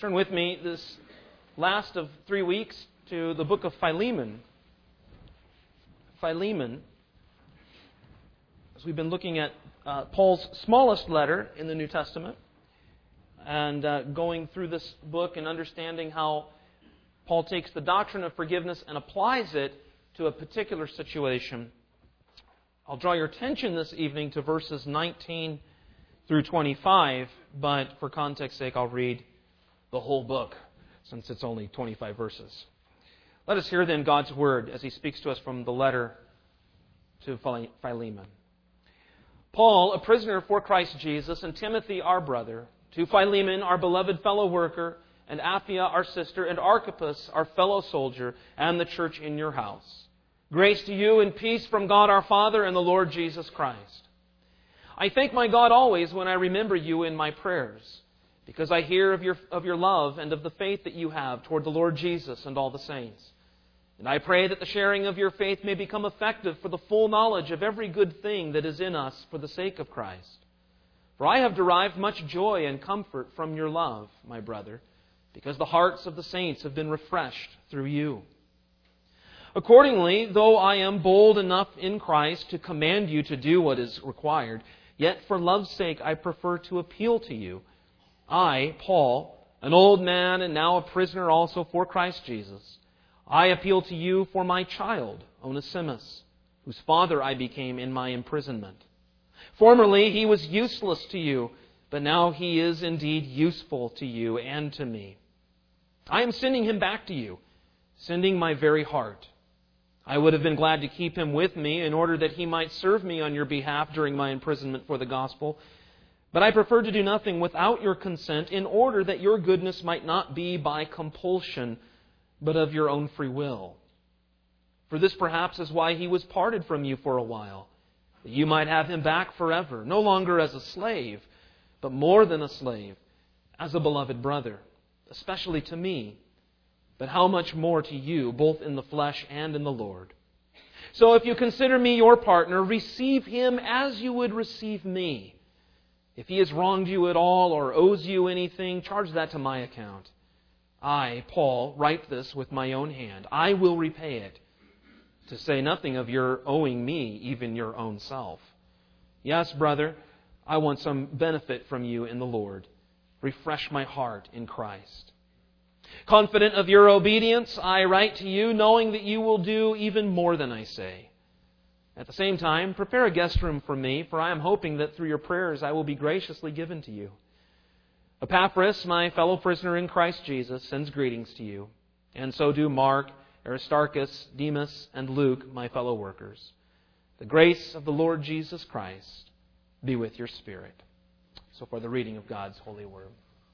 Turn with me this last of 3 weeks to the book of Philemon. Philemon, as we've been looking at Paul's smallest letter in the New Testament and going through this book and understanding how Paul takes the doctrine of forgiveness and applies it to a particular situation. I'll draw your attention this evening to verses 19 through 25, but for context sake, I'll read the whole book, since it's only 25 verses. Let us hear then God's Word as He speaks to us from the letter to Philemon. Paul, a prisoner for Christ Jesus, and Timothy, our brother, to Philemon, our beloved fellow worker, and Apphia, our sister, and Archippus, our fellow soldier, and the church in your house. Grace to you and peace from God our Father and the Lord Jesus Christ. I thank my God always when I remember you in my prayers, because I hear of your love and of the faith that you have toward the Lord Jesus and all the saints. And I pray that the sharing of your faith may become effective for the full knowledge of every good thing that is in us for the sake of Christ. For I have derived much joy and comfort from your love, my brother, because the hearts of the saints have been refreshed through you. Accordingly, though I am bold enough in Christ to command you to do what is required, yet for love's sake I prefer to appeal to you. I, Paul, an old man and now a prisoner also for Christ Jesus, I appeal to you for my child, Onesimus, whose father I became in my imprisonment. Formerly he was useless to you, but now he is indeed useful to you and to me. I am sending him back to you, sending my very heart. I would have been glad to keep him with me in order that he might serve me on your behalf during my imprisonment for the gospel. But I prefer to do nothing without your consent in order that your goodness might not be by compulsion, but of your own free will. For this perhaps is why he was parted from you for a while, that you might have him back forever, no longer as a slave, but more than a slave, as a beloved brother, especially to me, but how much more to you, both in the flesh and in the Lord. So if you consider me your partner, receive him as you would receive me. If he has wronged you at all or owes you anything, charge that to my account. I, Paul, write this with my own hand. I will repay it, to say nothing of your owing me even your own self. Yes, brother, I want some benefit from you in the Lord. Refresh my heart in Christ. Confident of your obedience, I write to you, knowing that you will do even more than I say. At the same time, prepare a guest room for me, for I am hoping that through your prayers I will be graciously given to you. Epaphras, my fellow prisoner in Christ Jesus, sends greetings to you, and so do Mark, Aristarchus, Demas, and Luke, my fellow workers. The grace of the Lord Jesus Christ be with your spirit. So for the reading of God's holy word.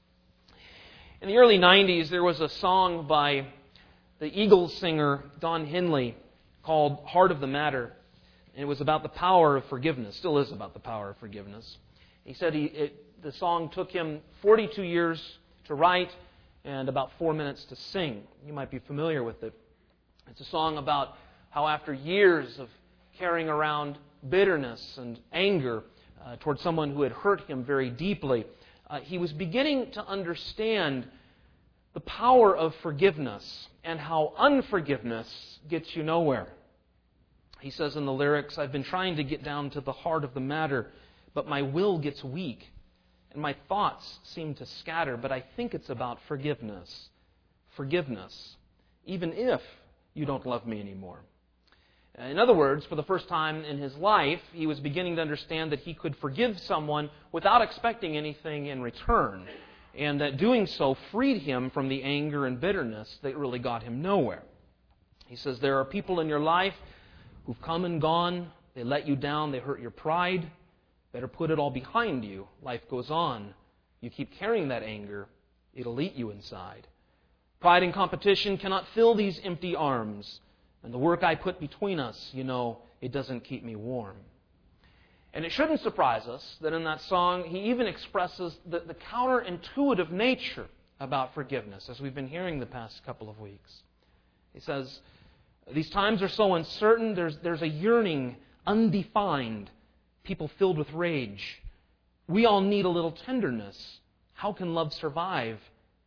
In the early 90s, there was a song by the Eagles singer Don Henley called Heart of the Matter. And it was about the power of forgiveness. Still is about the power of forgiveness. He said the song took him 42 years to write and about 4 minutes to sing. You might be familiar with it. It's a song about how after years of carrying around bitterness and anger towards someone who had hurt him very deeply, he was beginning to understand the power of forgiveness and how unforgiveness gets you nowhere. He says in the lyrics, I've been trying to get down to the heart of the matter, but my will gets weak and my thoughts seem to scatter, but I think it's about forgiveness. Forgiveness, even if you don't love me anymore. In other words, for the first time in his life, he was beginning to understand that he could forgive someone without expecting anything in return, and that doing so freed him from the anger and bitterness that really got him nowhere. He says, there are people in your life who've come and gone, they let you down, they hurt your pride. Better put it all behind you. Life goes on. You keep carrying that anger, it'll eat you inside. Pride and competition cannot fill these empty arms. And the work I put between us, it doesn't keep me warm. And it shouldn't surprise us that in that song, he even expresses the counterintuitive nature about forgiveness, as we've been hearing the past couple of weeks. He says, these times are so uncertain, there's a yearning, undefined, people filled with rage. We all need a little tenderness. How can love survive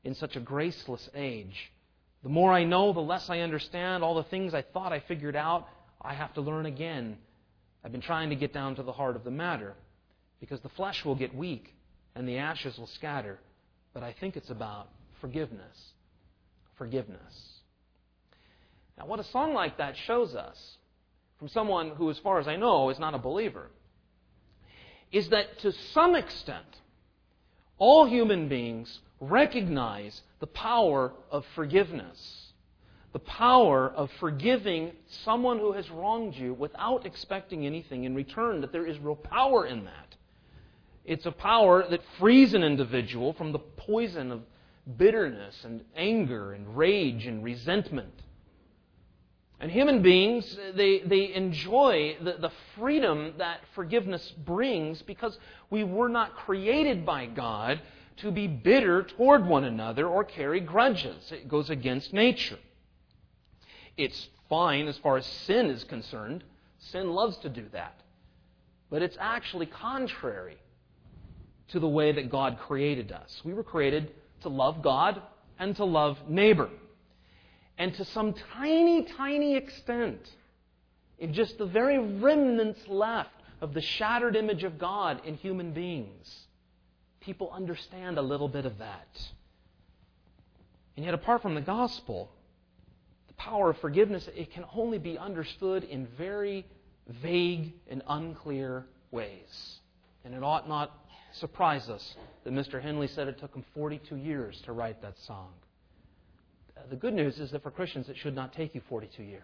in such a graceless age. The more I know, the less I understand. All the things I thought I figured out, I have to learn again. I've been trying to get down to the heart of the matter, because the flesh will get weak and the ashes will scatter. But I think it's about forgiveness. Forgiveness. Now, what a song like that shows us, from someone who, as far as I know, is not a believer, is that to some extent, all human beings recognize the power of forgiveness. The power of forgiving someone who has wronged you without expecting anything in return, that there is real power in that. It's a power that frees an individual from the poison of bitterness and anger and rage and resentment. And human beings, they enjoy the freedom that forgiveness brings, because we were not created by God to be bitter toward one another or carry grudges. It goes against nature. It's fine as far as sin is concerned. Sin loves to do that. But it's actually contrary to the way that God created us. We were created to love God and to love neighbor. And to some tiny, tiny extent, in just the very remnants left of the shattered image of God in human beings, people understand a little bit of that. And yet, apart from the gospel, the power of forgiveness, it can only be understood in very vague and unclear ways. And it ought not surprise us that Mr. Henley said it took him 42 years to write that song. The good news is that for Christians, it should not take you 42 years.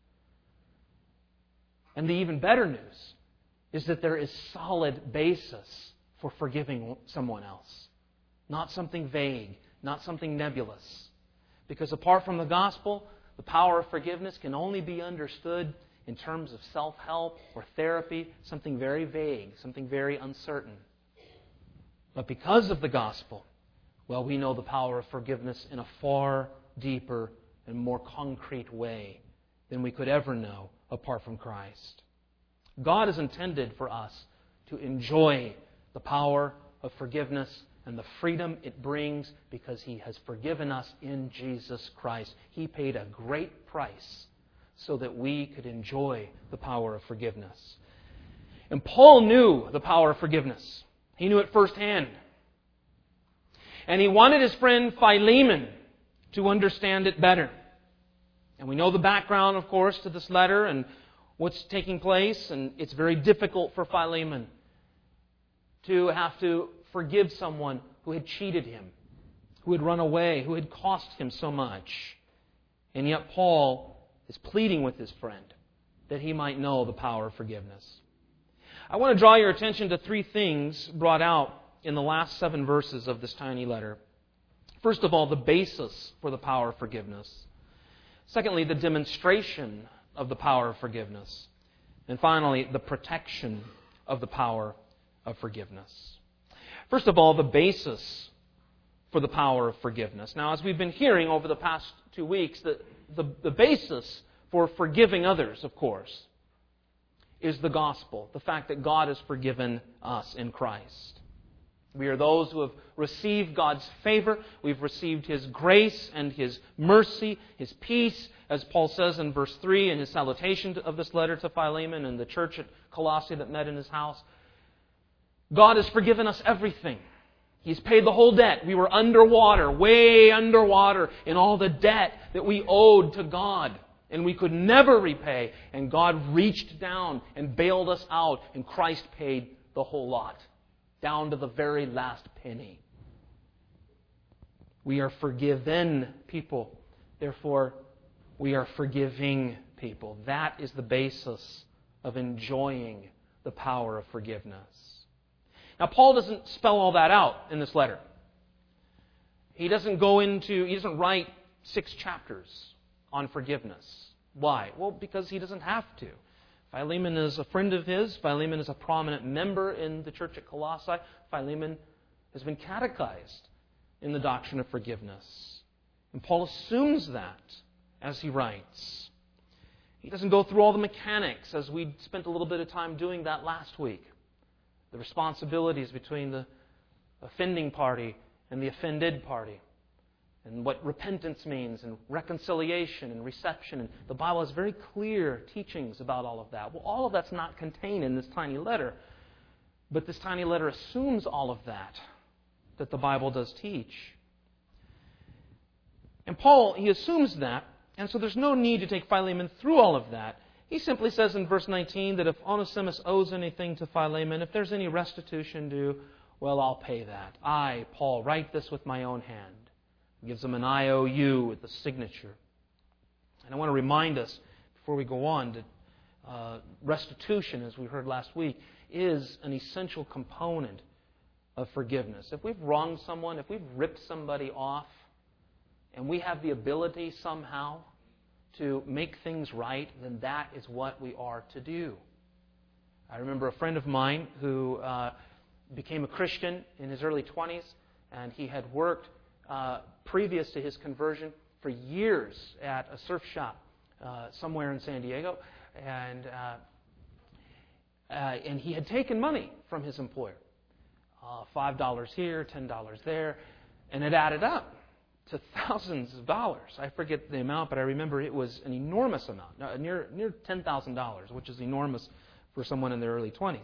And the even better news is that there is solid basis for forgiving someone else. Not something vague, not something nebulous. Because apart from the gospel, the power of forgiveness can only be understood in terms of self-help or therapy, something very vague, something very uncertain. But because of the gospel, well, we know the power of forgiveness in a far deeper and more concrete way than we could ever know apart from Christ. God has intended for us to enjoy the power of forgiveness and the freedom it brings because He has forgiven us in Jesus Christ. He paid a great price so that we could enjoy the power of forgiveness. And Paul knew the power of forgiveness. He knew it firsthand. And he wanted his friend Philemon to understand it better. And we know the background, of course, to this letter and what's taking place. And it's very difficult for Philemon to have to forgive someone who had cheated him, who had run away, who had cost him so much. And yet Paul is pleading with his friend that he might know the power of forgiveness. I want to draw your attention to three things brought out in the last 7 verses of this tiny letter. First of all, the basis for the power of forgiveness. Secondly, the demonstration of the power of forgiveness. And finally, the protection of the power of forgiveness. First of all, the basis for the power of forgiveness. Now, as we've been hearing over the past 2 weeks, the basis for forgiving others, of course, is the gospel. The fact that God has forgiven us in Christ. We are those who have received God's favor. We've received His grace and His mercy, His peace, as Paul says in verse 3 in his salutation of this letter to Philemon and the church at Colossae that met in his house. God has forgiven us everything. He's paid the whole debt. We were underwater, way underwater, in all the debt that we owed to God. And we could never repay. And God reached down and bailed us out. And Christ paid the whole lot, down to the very last penny. We are forgiven people. Therefore, we are forgiving people. That is the basis of enjoying the power of forgiveness. Now, Paul doesn't spell all that out in this letter. He doesn't write 6 chapters on forgiveness. Why? Well, because he doesn't have to. Philemon is a friend of his. Philemon is a prominent member in the church at Colossae. Philemon has been catechized in the doctrine of forgiveness. And Paul assumes that as he writes. He doesn't go through all the mechanics, as we spent a little bit of time doing that last week. The responsibilities between the offending party and the offended party. and what repentance means, and reconciliation and reception. And the Bible has very clear teachings about all of that. Well, all of that's not contained in this tiny letter, but this tiny letter assumes all of that the Bible does teach. And Paul, he assumes that, and so there's no need to take Philemon through all of that. He simply says in verse 19 that if Onesimus owes anything to Philemon, if there's any restitution due, well, I'll pay that. I, Paul, write this with my own hand. He gives him an IOU with the signature. And I want to remind us, before we go on, that restitution, as we heard last week, is an essential component of forgiveness. If we've wronged someone, if we've ripped somebody off, and we have the ability somehow to make things right, then that is what we are to do. I remember a friend of mine who became a Christian in his early 20s, and he had worked previous to his conversion for years at a surf shop somewhere in San Diego, and he had taken money from his employer, $5 here, $10 there, and it added up to thousands of dollars. I forget the amount, but I remember it was an enormous amount, near $10,000, which is enormous for someone in their early 20s.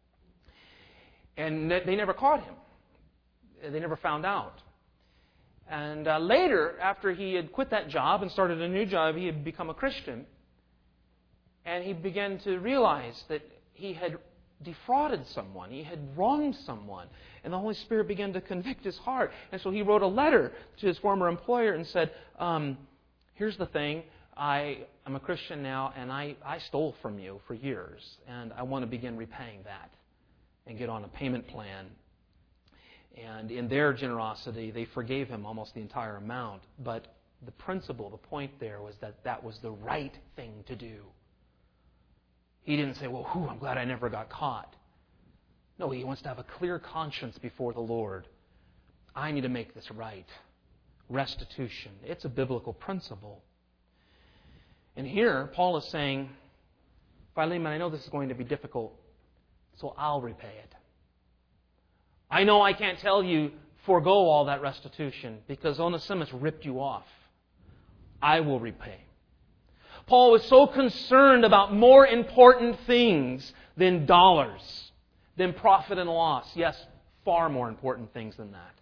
And they never caught him. They never found out. And later, after he had quit that job and started a new job, he had become a Christian. And he began to realize that he had defrauded someone. He had wronged someone. And the Holy Spirit began to convict his heart. And so he wrote a letter to his former employer and said, here's the thing. I'm a Christian now, and I stole from you for years. And I want to begin repaying that and get on a payment plan. And in their generosity, they forgave him almost the entire amount. But the principle, the point there was that that was the right thing to do. He didn't say, well, I'm glad I never got caught. No, he wants to have a clear conscience before the Lord. I need to make this right. Restitution. It's a biblical principle. And here, Paul is saying, Philemon, I know this is going to be difficult, so I'll repay it. I know I can't tell you forego all that restitution because Onesimus ripped you off. I will repay. Paul was so concerned about more important things than dollars, than profit and loss. Yes, far more important things than that.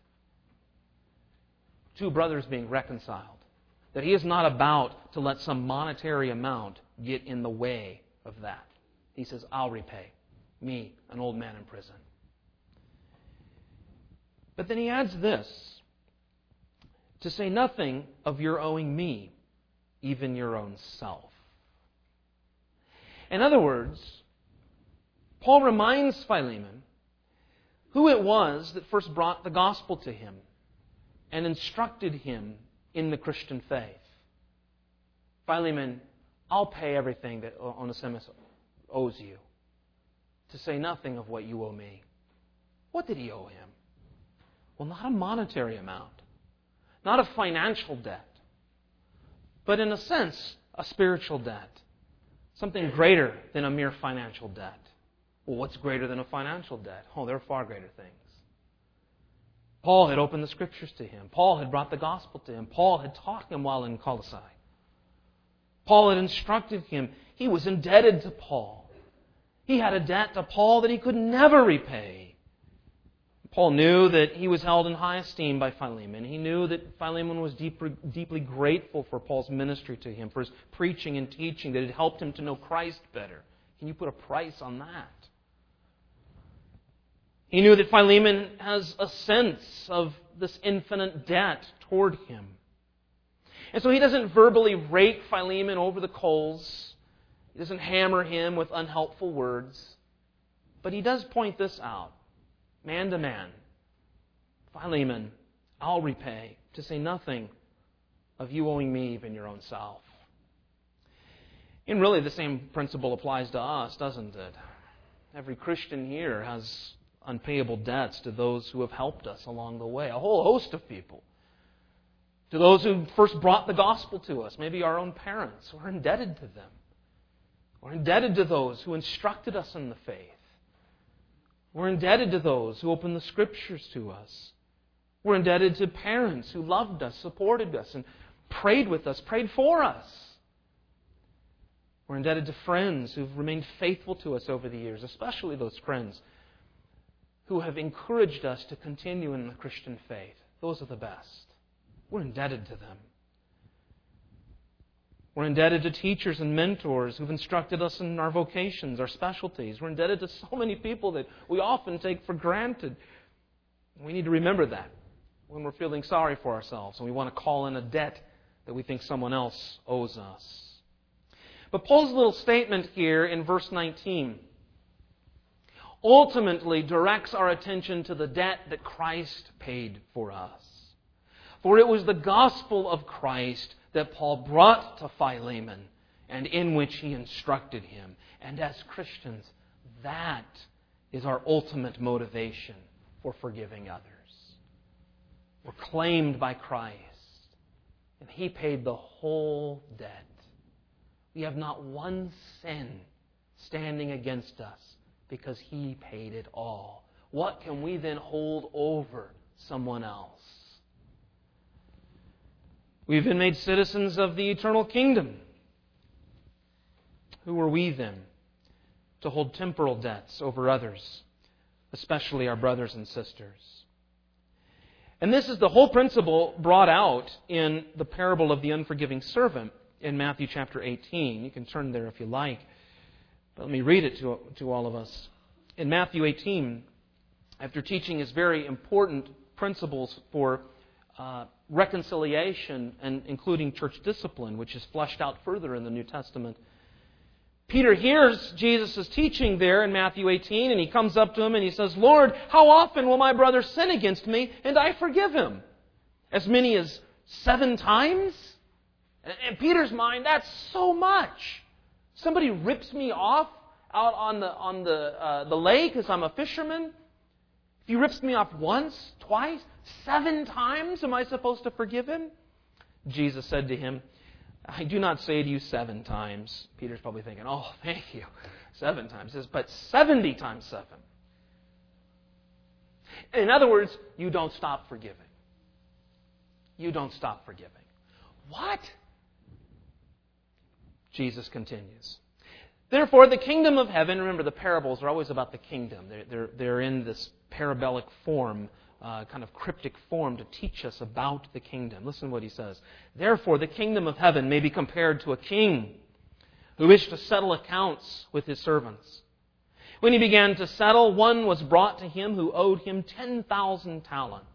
Two brothers being reconciled. That he is not about to let some monetary amount get in the way of that. He says, I'll repay. Me, an old man in prison. But then he adds this, to say nothing of your owing me, even your own self. In other words, Paul reminds Philemon who it was that first brought the gospel to him and instructed him in the Christian faith. Philemon, I'll pay everything that Onesimus owes you, to say nothing of what you owe me. What did he owe him? Well, not a monetary amount, not a financial debt, but in a sense, a spiritual debt. Something greater than a mere financial debt. Well, what's greater than a financial debt? Oh, there are far greater things. Paul had opened the Scriptures to him. Paul had brought the gospel to him. Paul had taught him while in Colossae. Paul had instructed him. He was indebted to Paul. He had a debt to Paul that he could never repay. Paul knew that he was held in high esteem by Philemon. He knew that Philemon was deeply grateful for Paul's ministry to him, for his preaching and teaching, that it helped him to know Christ better. Can you put a price on that? He knew that Philemon has a sense of this infinite debt toward him. And so he doesn't verbally rake Philemon over the coals. He doesn't hammer him with unhelpful words. But he does point this out. Man to man, Philemon, I'll repay, to say nothing of you owing me even your own self. And really the same principle applies to us, doesn't it? Every Christian here has unpayable debts to those who have helped us along the way, a whole host of people. To those who first brought the gospel to us, maybe our own parents, we're indebted to them. We're indebted to those who instructed us in the faith. We're indebted to those who open the Scriptures to us. We're indebted to parents who loved us, supported us, and prayed with us, prayed for us. We're indebted to friends who've remained faithful to us over the years, especially those friends who have encouraged us to continue in the Christian faith. Those are the best. We're indebted to them. We're indebted to teachers and mentors who've instructed us in our vocations, our specialties. We're indebted to so many people that we often take for granted. We need to remember that when we're feeling sorry for ourselves and we want to call in a debt that we think someone else owes us. But Paul's little statement here in verse 19 ultimately directs our attention to the debt that Christ paid for us. For it was the gospel of Christ that Paul brought to Philemon and in which he instructed him. And as Christians, that is our ultimate motivation for forgiving others. We're claimed by Christ, and He paid the whole debt. We have not one sin standing against us because He paid it all. What can we then hold over someone else? We've been made citizens of the eternal kingdom. Who are we then to hold temporal debts over others, especially our brothers and sisters? And this is the whole principle brought out in the parable of the unforgiving servant in Matthew chapter 18. You can turn there if you like. But let me read it to all of us. In Matthew 18, after teaching his very important principles for reconciliation and including church discipline, which is fleshed out further in the New Testament, Peter hears Jesus' teaching there in Matthew 18, and he comes up to him and he says, "Lord, how often will my brother sin against me and I forgive him? As many as 7 times?" In Peter's mind, that's so much. Somebody rips me off out on the lake as I'm a fisherman. If he rips me off once, twice, 7 times, am I supposed to forgive him? Jesus said to him, "I do not say to you 7 times. Peter's probably thinking, "Oh, thank you, 7 times. He says, "But 70 times 7. In other words, you don't stop forgiving. You don't stop forgiving. What? Jesus continues. Therefore, the kingdom of heaven, remember the parables are always about the kingdom. They're in this parabolic form, kind of cryptic form to teach us about the kingdom. Listen to what he says. Therefore, the kingdom of heaven may be compared to a king who wished to settle accounts with his servants. When he began to settle, one was brought to him who owed him 10,000 talents.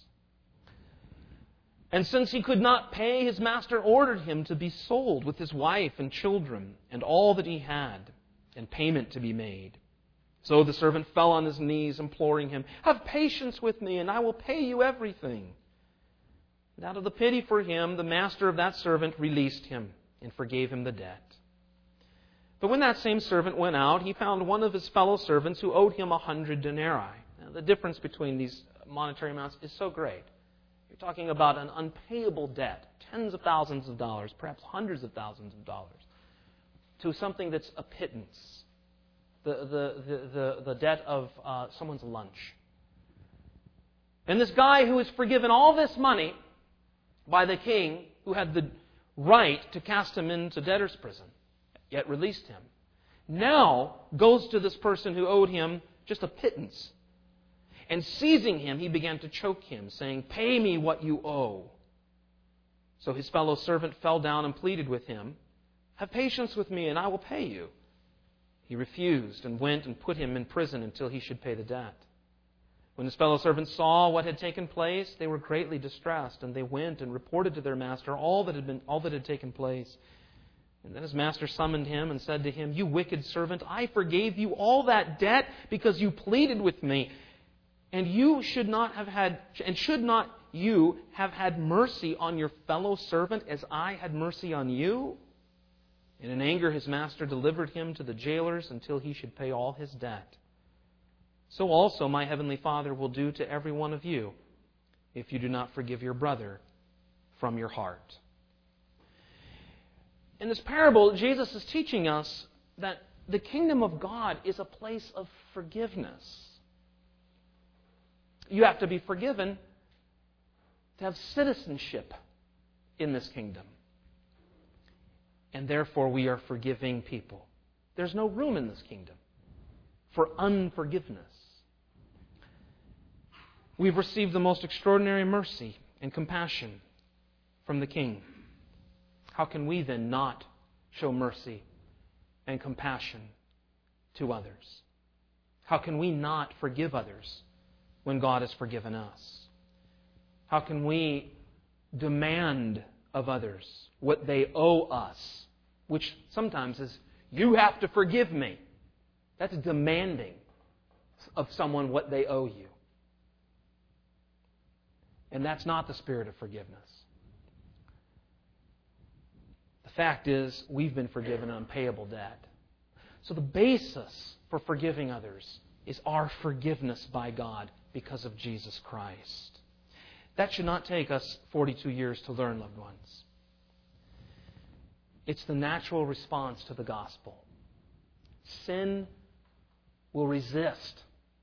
And since he could not pay, his master ordered him to be sold with his wife and children and all that he had, and payment to be made. So the servant fell on his knees, imploring him, "Have patience with me, and I will pay you everything." And out of the pity for him, the master of that servant released him and forgave him the debt. But when that same servant went out, he found one of his fellow servants who owed him 100 denarii. Now, the difference between these monetary amounts is so great. You're talking about an unpayable debt, tens of thousands of dollars, perhaps hundreds of thousands of dollars, to something that's a pittance, the debt of someone's lunch. And this guy who was forgiven all this money by the king, who had the right to cast him into debtor's prison, yet released him, now goes to this person who owed him just a pittance. And seizing him, he began to choke him, saying, "Pay me what you owe." So his fellow servant fell down and pleaded with him, "Have patience with me, and I will pay you." He refused and went and put him in prison until he should pay the debt. When his fellow servants saw what had taken place, they were greatly distressed, and they went and reported to their master all that had taken place. And then his master summoned him and said to him, "You wicked servant, I forgave you all that debt because you pleaded with me. And should not you have had mercy on your fellow servant as I had mercy on you?" And in anger his master delivered him to the jailers until he should pay all his debt. So also my heavenly Father will do to every one of you if you do not forgive your brother from your heart. In this parable, Jesus is teaching us that the kingdom of God is a place of forgiveness. You have to be forgiven to have citizenship in this kingdom. And therefore we are forgiving people. There's no room in this kingdom for unforgiveness. We've received the most extraordinary mercy and compassion from the King. How can we then not show mercy and compassion to others? How can we not forgive others when God has forgiven us? How can we demand of others what they owe us, which sometimes is, you have to forgive me? That's demanding of someone what they owe you. And that's not the spirit of forgiveness. The fact is, we've been forgiven an unpayable debt. So the basis for forgiving others is our forgiveness by God because of Jesus Christ. That should not take us 42 years to learn, loved ones. It's the natural response to the gospel. Sin will resist.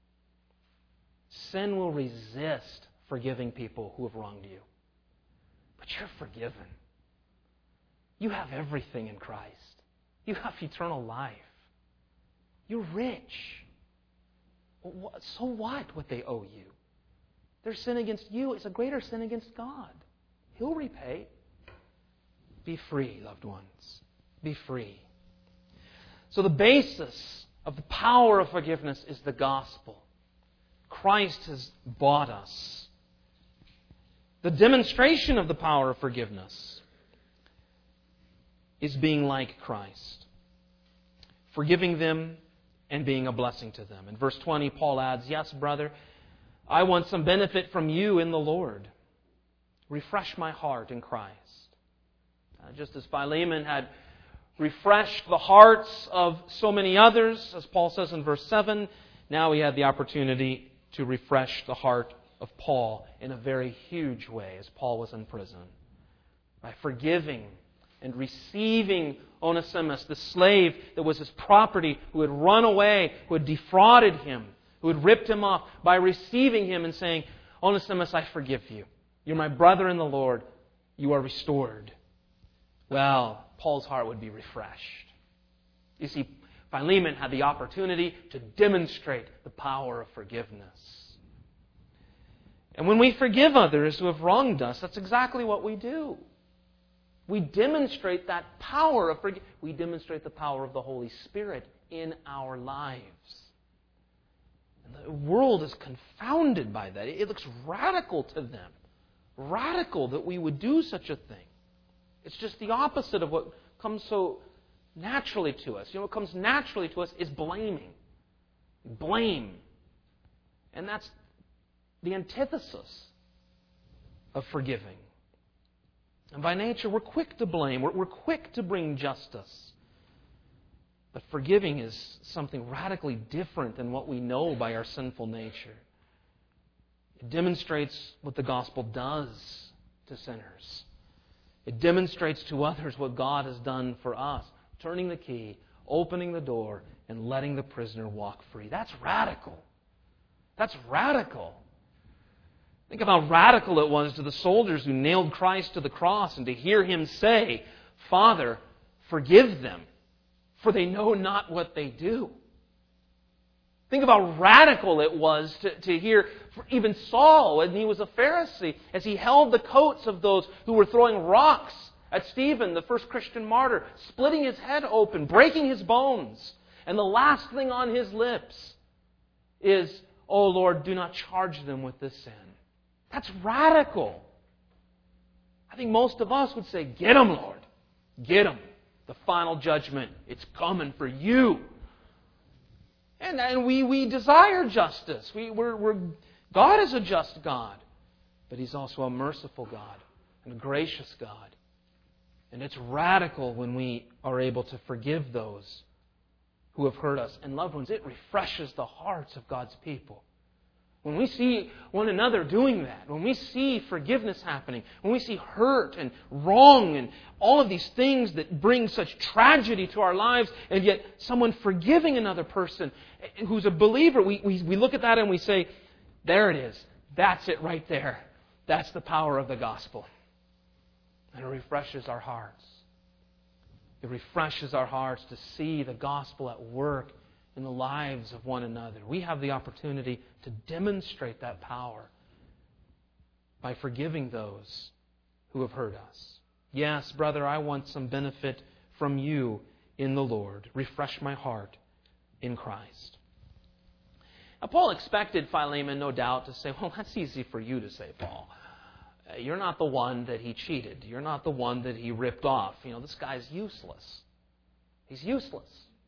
Sin will resist forgiving people who have wronged you. But you're forgiven. You have everything in Christ. You have eternal life. You're rich. So what they owe you? Their sin against you is a greater sin against God. He'll repay. Be free, loved ones. Be free. So the basis of the power of forgiveness is the gospel. Christ has bought us. The demonstration of the power of forgiveness is being like Christ, forgiving them and being a blessing to them. In verse 20, Paul adds, "Yes, brother, I want some benefit from you in the Lord. Refresh my heart in Christ." Just as Philemon had refreshed the hearts of so many others, as Paul says in verse 7, now he had the opportunity to refresh the heart of Paul in a very huge way as Paul was in prison. By forgiving and receiving Onesimus, the slave that was his property, who had run away, who had defrauded him, who had ripped him off, by receiving him and saying, "Onesimus, I forgive you. You're my brother in the Lord. You are restored." Well, Paul's heart would be refreshed. You see, Philemon had the opportunity to demonstrate the power of forgiveness. And when we forgive others who have wronged us, that's exactly what we do. We demonstrate that power of forgiveness. We demonstrate the power of the Holy Spirit in our lives. And the world is confounded by that. It looks radical to them. Radical that we would do such a thing. It's just the opposite of what comes so naturally to us. What comes naturally to us is blaming. Blame. And that's the antithesis of forgiving. And by nature, we're quick to blame. We're quick to bring justice. But forgiving is something radically different than what we know by our sinful nature. It demonstrates what the gospel does to sinners. It demonstrates to others what God has done for us, turning the key, opening the door, and letting the prisoner walk free. That's radical. That's radical. Think of how radical it was to the soldiers who nailed Christ to the cross, and to hear Him say, "Father, forgive them, for they know not what they do." Think of how radical it was to hear even Saul, when he was a Pharisee, as he held the coats of those who were throwing rocks at Stephen, the first Christian martyr, splitting his head open, breaking his bones. And the last thing on his lips is, "Oh Lord, do not charge them with this sin." That's radical. I think most of us would say, "Get them, Lord. Get them. The final judgment, it's coming for you." And we desire justice. God is a just God, but He's also a merciful God and a gracious God. And it's radical when we are able to forgive those who have hurt us. And loved ones, it refreshes the hearts of God's people. When we see one another doing that, when we see forgiveness happening, when we see hurt and wrong and all of these things that bring such tragedy to our lives, and yet someone forgiving another person who's a believer, we look at that and we say, there it is. That's it right there. That's the power of the gospel. And it refreshes our hearts. It refreshes our hearts to see the gospel at work in the lives of one another. We have the opportunity to demonstrate that power by forgiving those who have hurt us. Yes, brother, I want some benefit from you in the Lord. Refresh my heart in Christ. Now, Paul expected Philemon, no doubt, to say, well, that's easy for you to say, Paul. You're not the one that he cheated. You're not the one that he ripped off. This guy's useless. He's useless.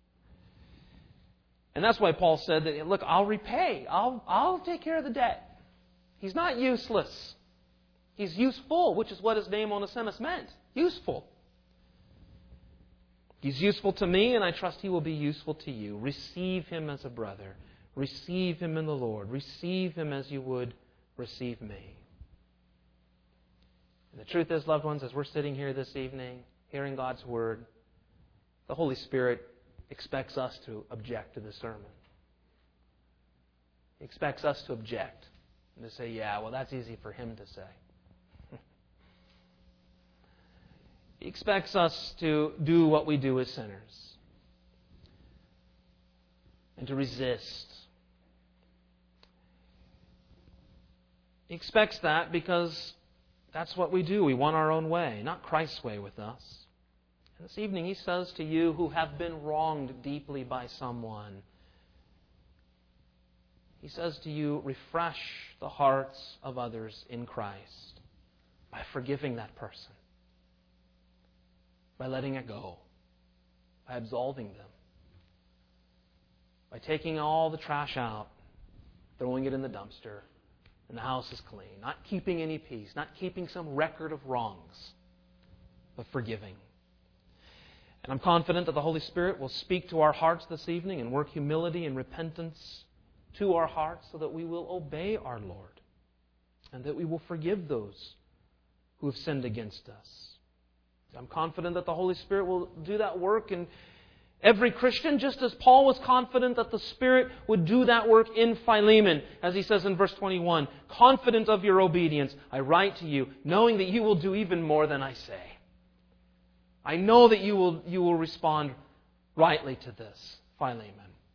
And that's why Paul said that, look, I'll repay. I'll take care of the debt. He's not useless. He's useful, which is what his name Onesimus meant. Useful. He's useful to me, and I trust he will be useful to you. Receive him as a brother. Receive him in the Lord. Receive him as you would receive me. And the truth is, loved ones, as we're sitting here this evening, hearing God's Word, the Holy Spirit expects us to object to the sermon. He expects us to object and to say, yeah, well, that's easy for him to say. He expects us to do what we do as sinners and to resist. He expects that because that's what we do. We want our own way, not Christ's way with us. And this evening he says to you who have been wronged deeply by someone, he says to you, refresh the hearts of others in Christ by forgiving that person, by letting it go, by absolving them, by taking all the trash out, throwing it in the dumpster, and the house is clean. Not keeping any peace, not keeping some record of wrongs, but forgiving. And I'm confident that the Holy Spirit will speak to our hearts this evening and work humility and repentance to our hearts so that we will obey our Lord and that we will forgive those who have sinned against us. I'm confident that the Holy Spirit will do that work in every Christian, just as Paul was confident that the Spirit would do that work in Philemon, as he says in verse 21, confident of your obedience, I write to you, knowing that you will do even more than I say. I know that you will respond rightly to this, Philemon.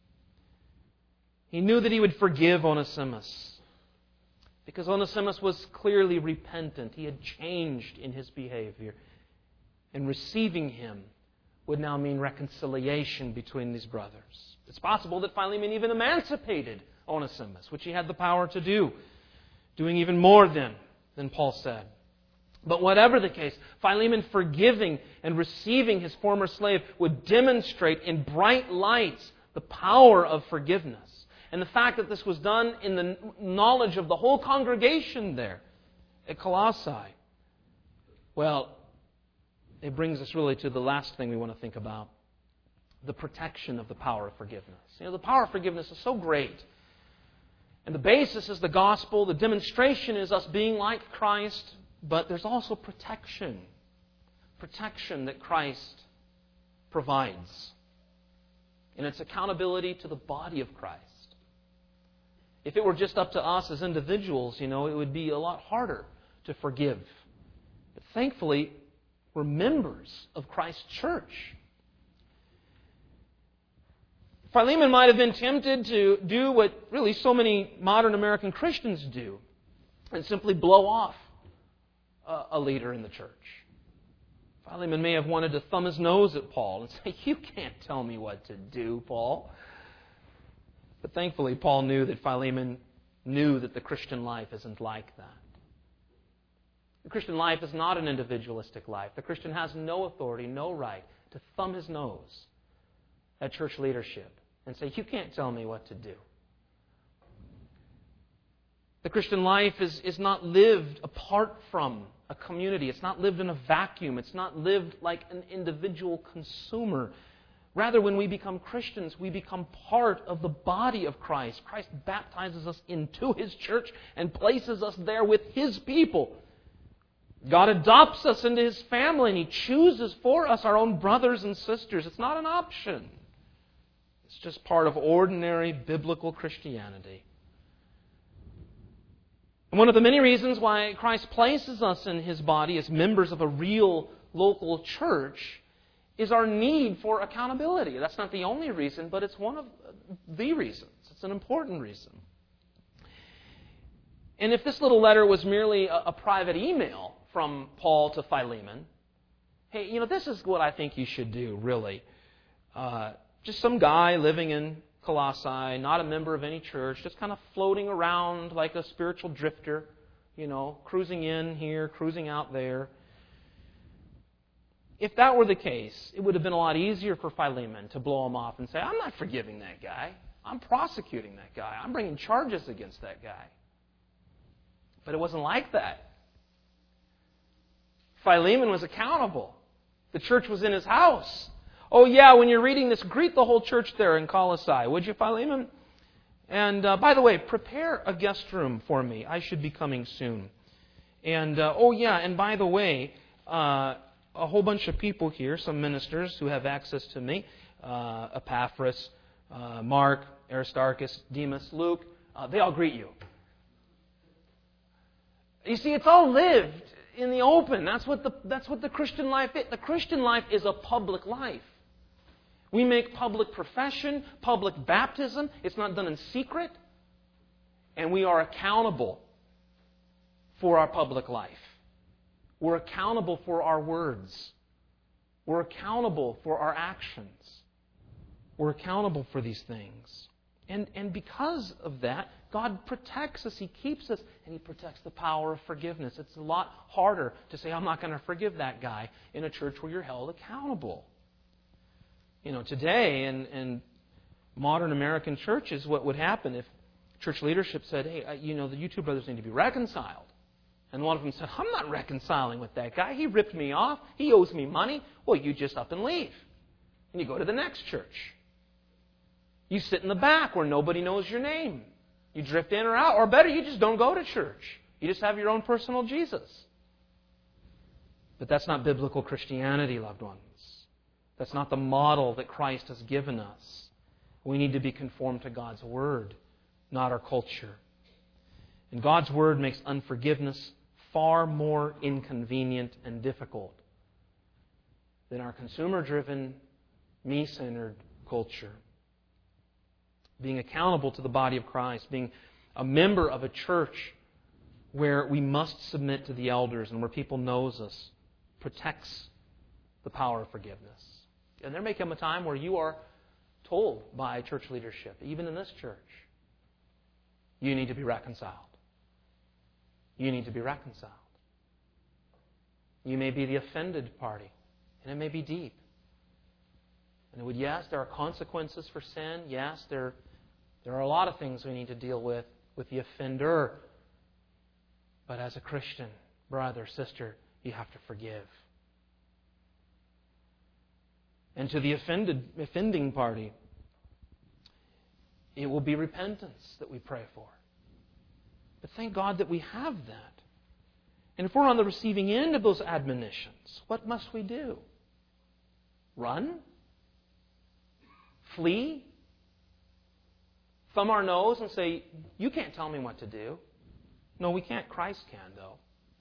He knew that he would forgive Onesimus because Onesimus was clearly repentant. He had changed in his behavior. And receiving him would now mean reconciliation between these brothers. It's possible that Philemon even emancipated Onesimus, which he had the power to do, doing even more than Paul said. But whatever the case, Philemon forgiving and receiving his former slave would demonstrate in bright lights the power of forgiveness. And the fact that this was done in the knowledge of the whole congregation there at Colossae. Well, it brings us really to the last thing we want to think about. The protection of the power of forgiveness. The power of forgiveness is so great. And the basis is the gospel. The demonstration is us being like Christ. But there's also protection. Protection that Christ provides. And it's accountability to the body of Christ. If it were just up to us as individuals, it would be a lot harder to forgive. But thankfully, we're members of Christ's church. Philemon might have been tempted to do what really so many modern American Christians do and simply blow off a leader in the church. Philemon may have wanted to thumb his nose at Paul and say, you can't tell me what to do, Paul. But thankfully, Paul knew that Philemon knew that the Christian life isn't like that. The Christian life is not an individualistic life. The Christian has no authority, no right to thumb his nose at church leadership and say, you can't tell me what to do. The Christian life is not lived apart from a community. It's not lived in a vacuum. It's not lived like an individual consumer. Rather, when we become Christians, we become part of the body of Christ. Christ baptizes us into His church and places us there with His people. God adopts us into His family and He chooses for us our own brothers and sisters. It's not an option. It's just part of ordinary biblical Christianity. And one of the many reasons why Christ places us in His body as members of a real local church is our need for accountability. That's not the only reason, but it's one of the reasons. It's an important reason. And if this little letter was merely a private email from Paul to Philemon, hey, this is what I think you should do, really. Just some guy living in Colossae, not a member of any church, just kind of floating around like a spiritual drifter, cruising in here, cruising out there. If that were the case, it would have been a lot easier for Philemon to blow him off and say, I'm not forgiving that guy. I'm prosecuting that guy. I'm bringing charges against that guy. But it wasn't like that. Philemon was accountable. The church was in his house. Oh yeah, when you're reading this, greet the whole church there in Colossae, would you, Philemon? And by the way, prepare a guest room for me. I should be coming soon. And and by the way, a whole bunch of people here, some ministers who have access to me, Epaphras, Mark, Aristarchus, Demas, Luke, they all greet you. You see, it's all lived in the open. That's what the Christian life is. The Christian life is a public life. We make public profession, public baptism. It's not done in secret. And we are accountable for our public life. We're accountable for our words. We're accountable for our actions. We're accountable for these things. And because of that, God protects us. He keeps us. And He protects the power of forgiveness. It's a lot harder to say, I'm not going to forgive that guy in a church where you're held accountable. Today in modern American churches, what would happen if church leadership said, hey, you two brothers need to be reconciled. And one of them said, I'm not reconciling with that guy. He ripped me off. He owes me money. Well, you just up and leave. And you go to the next church. You sit in the back where nobody knows your name. You drift in or out. Or better, you just don't go to church. You just have your own personal Jesus. But that's not biblical Christianity, loved ones. That's not the model that Christ has given us. We need to be conformed to God's Word, not our culture. And God's Word makes unforgiveness far more inconvenient and difficult than our consumer-driven, me-centered culture. Being accountable to the body of Christ, being a member of a church where we must submit to the elders and where people knows us, protects the power of forgiveness. And there may come a time where you are told by church leadership, even in this church, you need to be reconciled. You need to be reconciled. You may be the offended party, and it may be deep. And yes, there are consequences for sin. Yes, there are a lot of things we need to deal with the offender. But as a Christian, brother, sister, you have to forgive. And to the offending party, it will be repentance that we pray for. But thank God that we have that. And if we're on the receiving end of those admonitions, what must we do? Run? Flee? Thumb our nose and say, you can't tell me what to do. No, we can't. Christ can, though.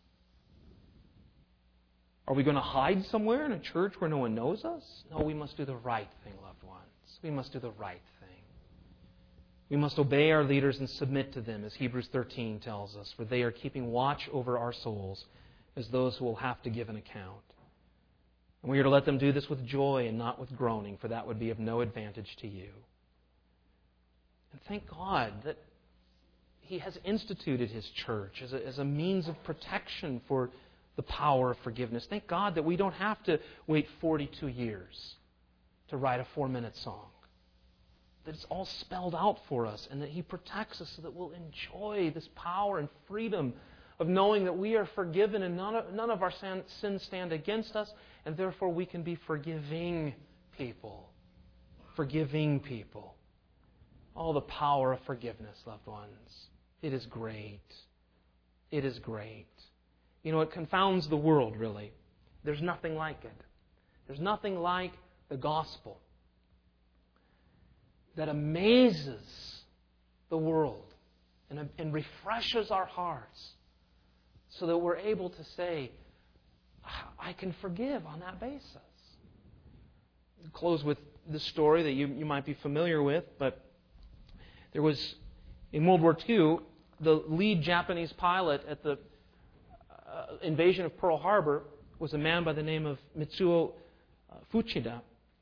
Are we going to hide somewhere in a church where no one knows us? No, we must do the right thing, loved ones. We must do the right thing. We must obey our leaders and submit to them, as Hebrews 13 tells us, for they are keeping watch over our souls as those who will have to give an account. And we are to let them do this with joy and not with groaning, for that would be of no advantage to you. And thank God that He has instituted His church as a means of protection for the power of forgiveness. Thank God that we don't have to wait 42 years to write a 4-minute song. That it's all spelled out for us and that He protects us so that we'll enjoy this power and freedom of knowing that we are forgiven and none of our sins stand against us, and therefore we can be forgiving people. Forgiving people. Oh, the power of forgiveness, loved ones. It is great. It is great. It confounds the world, really. There's nothing like it. There's nothing like the gospel that amazes the world. and refreshes our hearts so that we're able to say, I can forgive on that basis. I'll close with this story that you might be familiar with, but there was, in World War II, the lead Japanese pilot at the invasion of Pearl Harbor was a man by the name of Mitsuo Fuchida.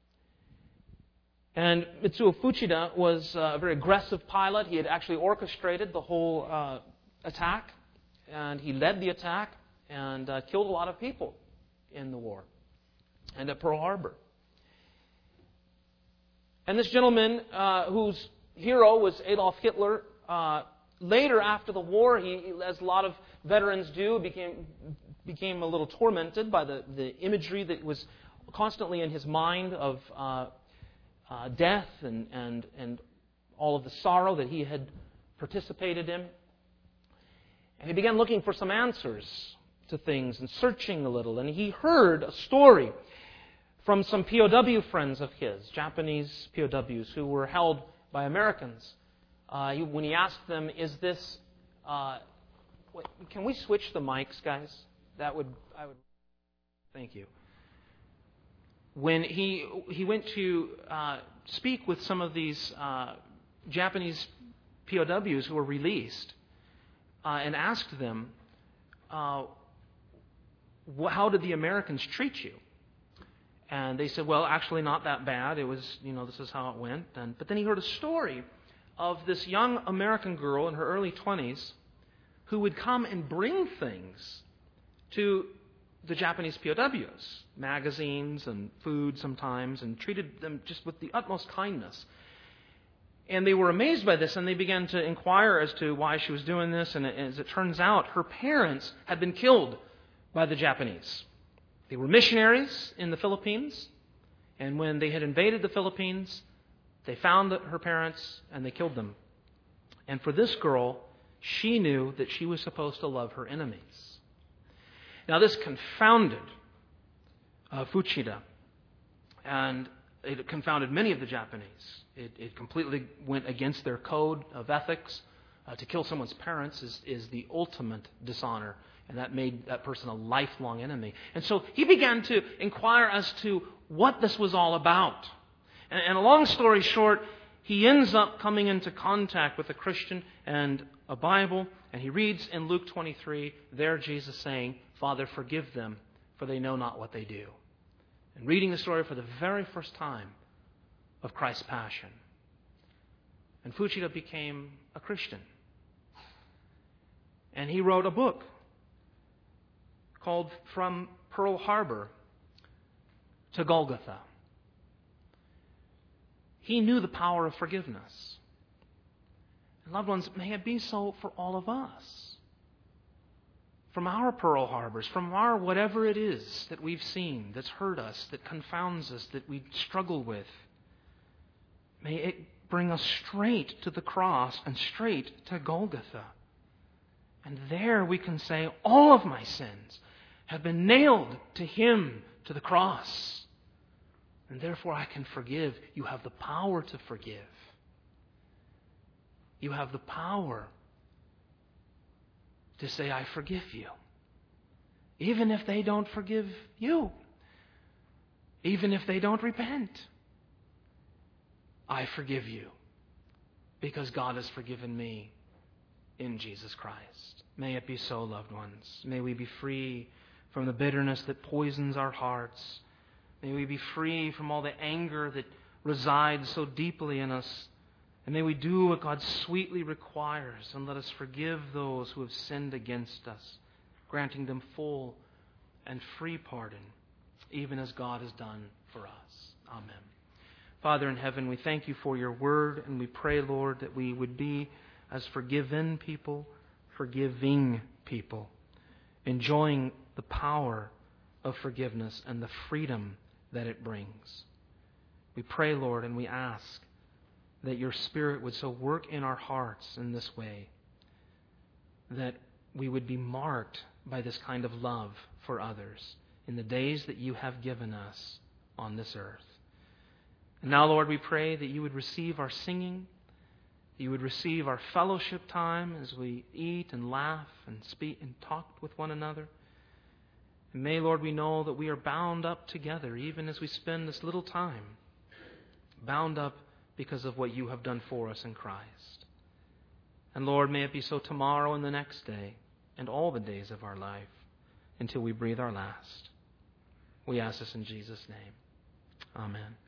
And Mitsuo Fuchida was a very aggressive pilot. He had actually orchestrated the whole attack, and he led the attack and killed a lot of people in the war and at Pearl Harbor. And this gentleman, whose hero was Adolf Hitler, later after the war, he, as a lot of veterans do, became a little tormented by the imagery that was constantly in his mind of death and all of the sorrow that he had participated in. And he began looking for some answers to things and searching a little. And he heard a story from some POW friends of his, Japanese POWs, who were held by Americans. When he asked them, is this... can we switch the mics, guys? I would... Thank you. When he went to speak with some of these Japanese POWs who were released and asked them, how did the Americans treat you? And they said, well, actually not that bad. It was, this is how it went. But then he heard a story of this young American girl in her early 20s who would come and bring things to the Japanese POWs, magazines and food sometimes, and treated them just with the utmost kindness. And they were amazed by this, and they began to inquire as to why she was doing this. And as it turns out, her parents had been killed by the Japanese. They were missionaries in the Philippines, and when they had invaded the Philippines, they found her parents and they killed them. And for this girl, she knew that she was supposed to love her enemies. Now this confounded Fuchida, and it confounded many of the Japanese. It completely went against their code of ethics. To kill someone's parents is the ultimate dishonor. And that made that person a lifelong enemy. And so he began to inquire as to what this was all about. And a long story short, he ends up coming into contact with a Christian and a Bible. And he reads in Luke 23, there Jesus saying, Father, forgive them, for they know not what they do. And reading the story for the very first time of Christ's passion. And Fuchida became a Christian. And he wrote a book called From Pearl Harbor to Golgotha. He knew the power of forgiveness. And loved ones, may it be so for all of us. From our Pearl Harbors, from our whatever it is that we've seen, that's hurt us, that confounds us, that we struggle with, may it bring us straight to the cross and straight to Golgotha. And there we can say, all of my sins have been nailed to Him, to the cross. And therefore I can forgive. You have the power to forgive. You have the power to say, I forgive you. Even if they don't forgive you. Even if they don't repent. I forgive you. Because God has forgiven me in Jesus Christ. May it be so, loved ones. May we be free from the bitterness that poisons our hearts. May we be free from all the anger that resides so deeply in us. And may we do what God sweetly requires, and let us forgive those who have sinned against us, granting them full and free pardon, even as God has done for us. Amen. Father in heaven, we thank you for your word, and we pray, Lord, that we would be as forgiven people, forgiving people, enjoying the power of forgiveness and the freedom that it brings. We pray, Lord, and we ask that your Spirit would so work in our hearts in this way that we would be marked by this kind of love for others in the days that you have given us on this earth. And now, Lord, we pray that you would receive our singing, You would receive our fellowship time as we eat and laugh and speak and talk with one another. And may, Lord, we know that we are bound up together even as we spend this little time, bound up because of what you have done for us in Christ. And Lord, may it be so tomorrow and the next day and all the days of our life until we breathe our last. We ask this in Jesus' name. Amen.